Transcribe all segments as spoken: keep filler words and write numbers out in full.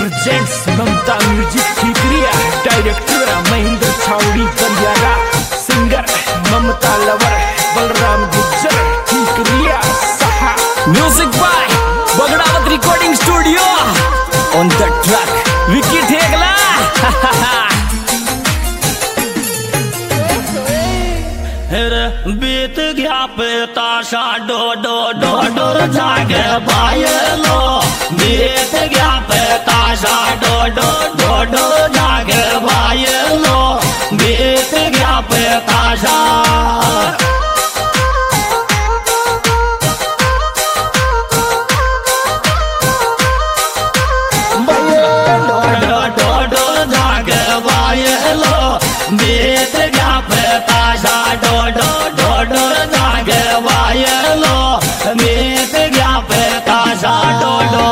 Presents Mamta music Thikariya, director Mahendra Chhawdi Kandiyala, singer Mamta lover Balram Gujjar Thikariya सहा। Music by Bagdawat recording studio, on the track Vicky Thegla. बीत गया ताशा डो डो डो डोर जागे बायलो, बीत गया ताशा डो डो डो डो जागे बायलो, बीत गया ताशा बीत गया ताशा डो डो डो डो जागे वायलो, बीत गया ताशा डो डो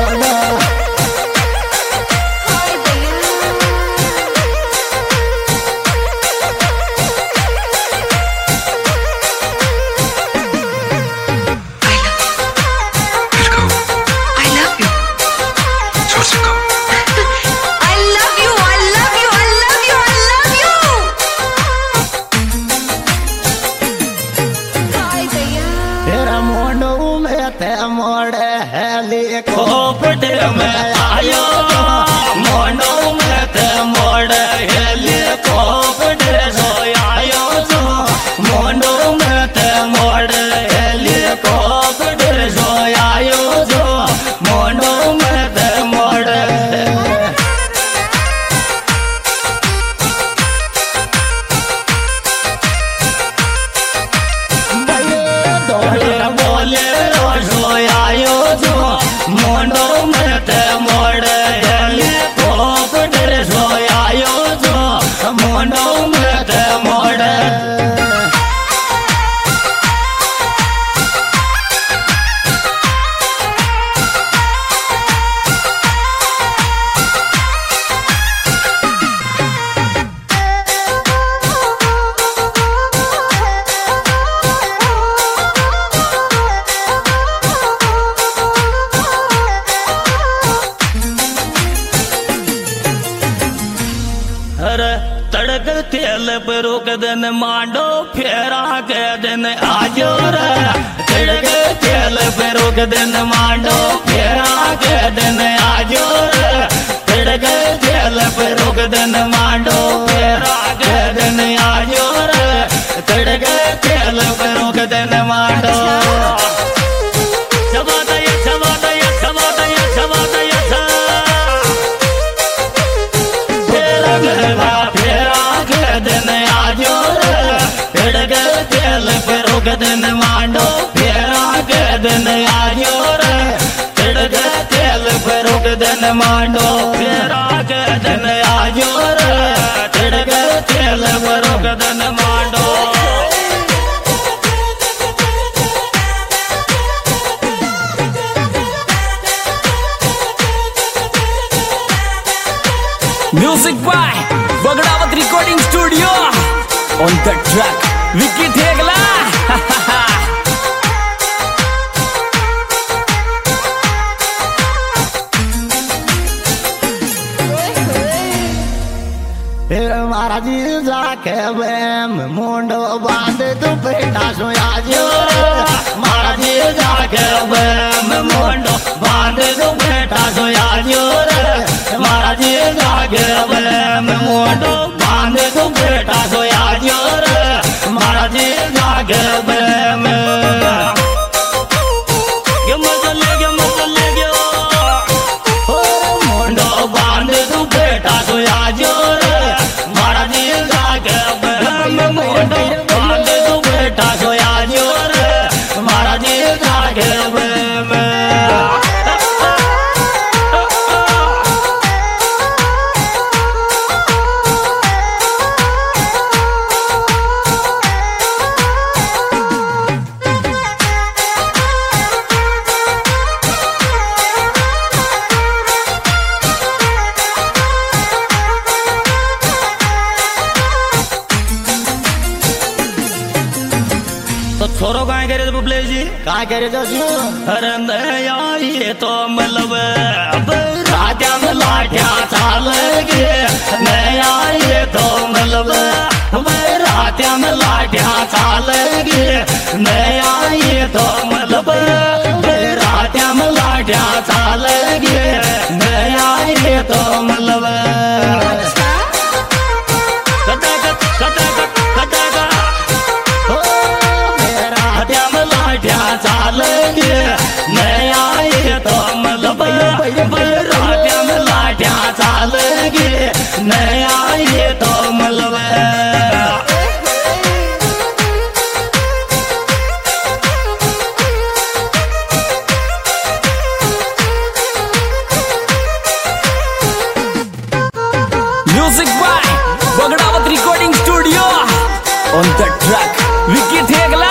मोड़े हेलीकॉप्टर में आयो, मोनो में ते मोड़े हेलीकॉप्टर सो आयो सो, मोनो में ते मोड़े हेलीकॉप्टर सो आयो सो, मोनो में ते मोड़े मोनो में ते मोड़े हेलीकॉप्टर सो आयो सो, मोनो में ते मोड़े तड़क तेल पे रोक दिन मांडो फेरा के दिन आजो रे, तड़क तेल पे रोक दिन मांडो फेरा के दिन आजो रे, तड़क तेल पे रोक दिन मांडो फेरा के दिन आजो रे, तड़क तेल पे रोक दिन मांडो दिन मांडो फेरा के दिन आयो रे, तिड़क तेल पे रोक दिन मांडो फेरा के दिन आयो रे, तिड़क तेल पे रोक दिन मांडो music by Bagdawat recording studio, on the track Vicky Thegla. फिर मारा जी जाके बैम मुंडो बांध तू बेटा सोया जो, मारा जी जाके बैम मुंडो बांध तू बेटा सोया जो रे, मारा जी जाके बैम मुंडो बांध तू बेटा सोया जो रे, मारा जी जाके बैम मुंडो बांध तू बेटा सोया जो रे, बांध तू बेटा सोया जो रे, मारा जी जागे तो छोरो काय करे बुबले जी काय करे जो अरे नया ये तो मतलब अब राजा में लाठिया चाल गे नया ये तो मलब रात्या में लाठिया चाल गे नया ये तो मलब रात्या में लाठिया चाल गे नया ये तो मलब चाल गे नया ये तो मतलब रात्या में लाठिया चाल गे नया ये तो मतलब music by Bagdawat recording studio on the track Vicky Thegla.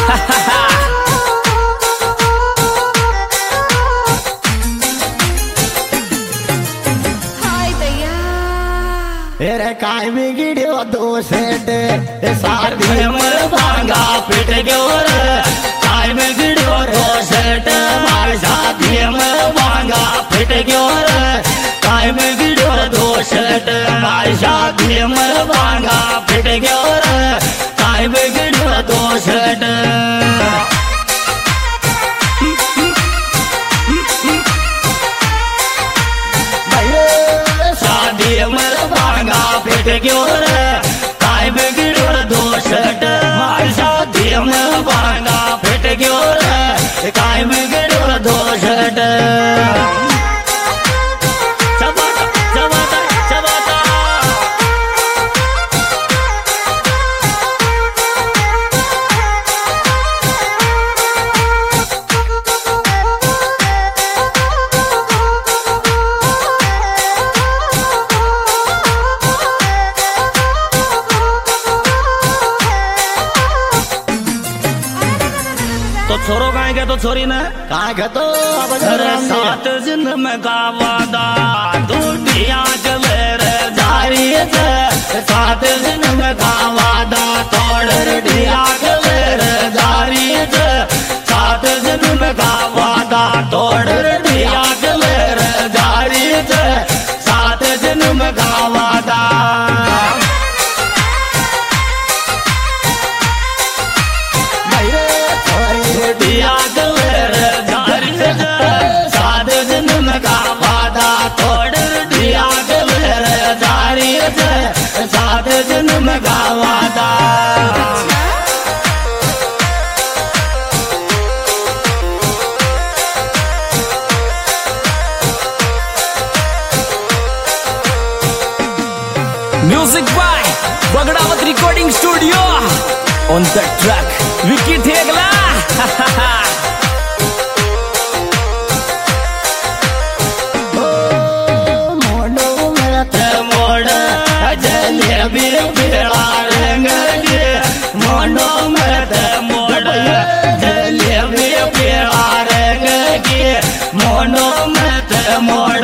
रे काय बिगड़ो दो सेट शादी में भांगा पिट गयो रे काय बिगड़ो दो सेट मार शादी में भांगा पिट गयो रे काय बिगड़ो दो सेट मार शादी में भांगा पिट गयो रे काय बिगड़ो दो सेट पिट गयो रे काय बिगड़ो दोषट मार शादी में भांगा पिट गयो रे काय बिगड़ो दोषट चबाता चबाता चबाता तो छोरो कहाँ गया तो छोरी ने कहाँ गया तो अरे सात दिन में गावादा दूधिया चले रे जारी से सात दिन में गावादा तोड़ दिया चले रे जारी से सात दिन में गावादा तोड़ दिया चले रे जारी से सात दिन में गावादा दिया गलेर जारी सात दिन में गावादा तोड़ दिया गलेर जारी सात दिन में गावादा music by Bagdawat recording studio on the track Vicky Thegla. Jalebi पेड़ा रंग गे मोनो मत मोड़ जलेबी पेड़ा रंग गे मोनो मत मोड़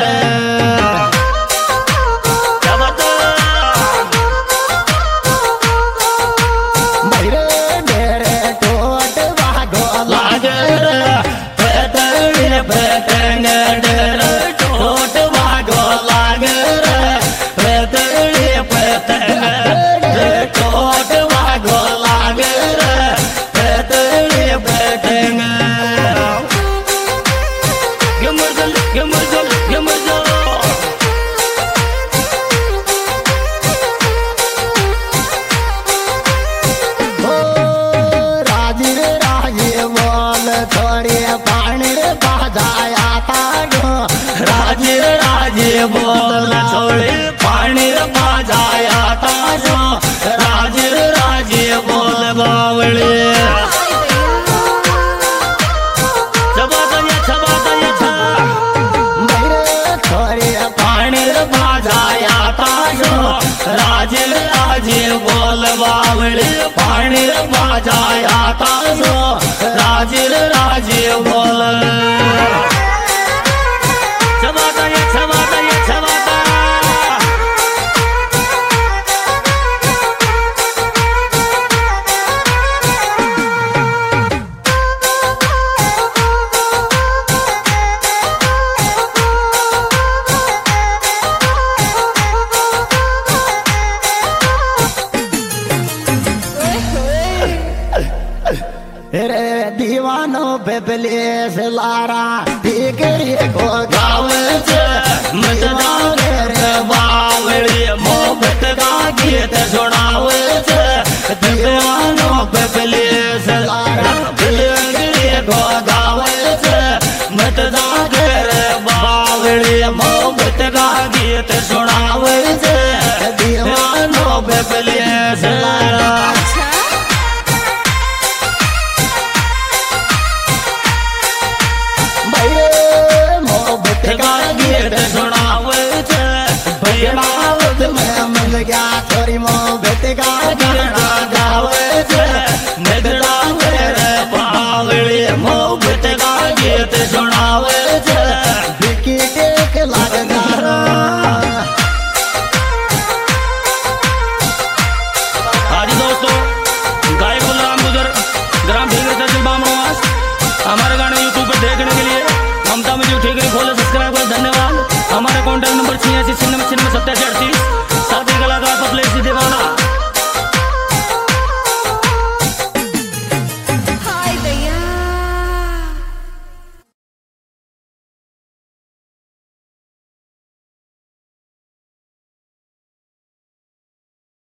राजे बोल छोड़े पानी बाजाया ताजो राजे राजे बोल बावले पानी बाजाया ताजो राजे राजे बोल बावले पानी बाजाया ताजो राजे राजे बोल पे पुलिस लारा ठिकरी को गावे छे मटदा रे बावली मोहब्बत का गीत सुनावे छे दीवानों पे पुलिस लारा ठिकरी को गावे छे मटदा रे बावली मोहब्बत का गीत सुनावे छे दीवानों पे पुलिस लारा छोरी मोहब्बत का गाना गावे छे नगड़ा मेरे पागली मोहब्बत का गीत सुनावे छे बिकी टेक लागदारा। आज दोस्तों गायक बलराम गुजर ग्राम भीगर तहसील बामनवास हमारे गाने यूट्यूब पर देखने के लिए ममता मुझे ठीक है खोलो सब्सक्राइब करो धन्यवाद। हमारा कॉन्टैक्ट नंबर छियासी छिन्नवे छिन्नवे सत्तासी अड़तीस।